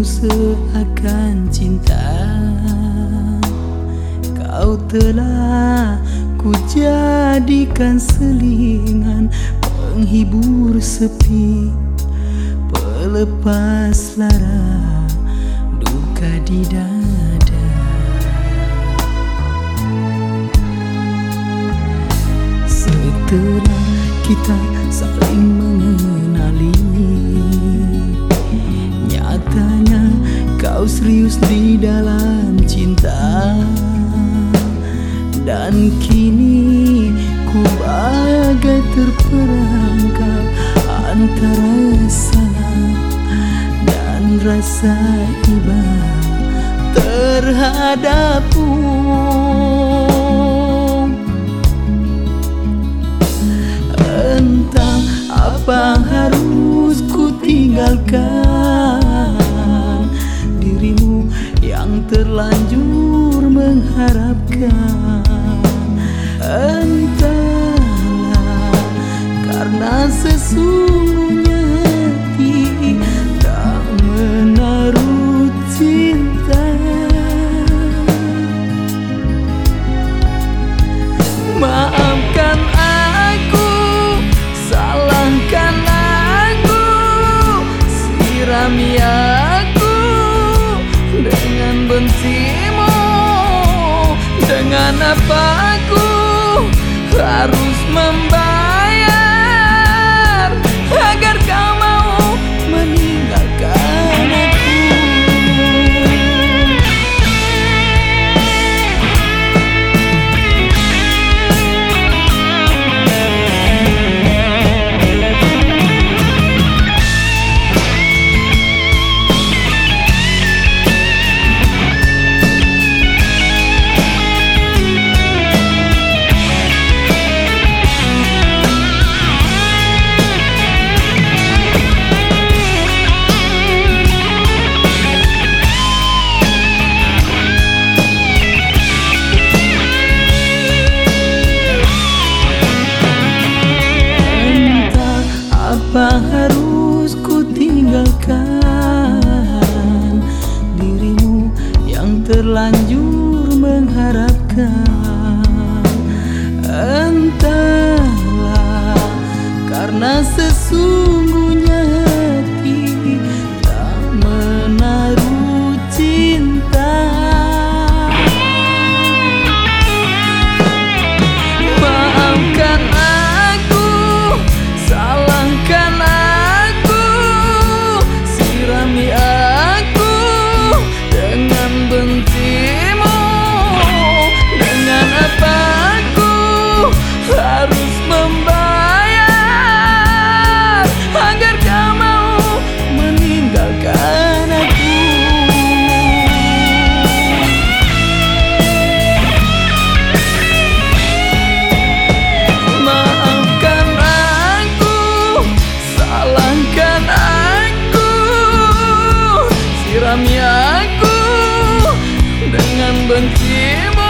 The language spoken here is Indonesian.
seakan cinta. Kau telah ku jadikan selingan penghibur sepi, pelepas lara duka di dada. Setelah kita saling mengenali, nyatanya kau serius di dalam cinta. Dan kini ku bagai terperangkap antara salah dan rasa iba terhadapmu. Entah apa harus ku tinggalkan dirimu yang terlanjur mengharapkan. Entahlah, karena sesungguhnya hati tak menaruh cinta. Maafkan aku, salahkan aku, sirami aku dengan bencimu. Dengan apa aku harus membayar agar kau mau meninggalkan aku? Apa harus ku tinggalkan dirimu yang terlanjur mengharapkan? Entahlah, karena sesungguhnya hati tak menaruh cinta. Maafkan aku, salahkan aku, sirami aku dengan bencimu. Dengan apa aku harus membayar agar kau mau meninggalkan aku? Maafkan aku, salahkan aku, sirami aku dengan bencimu.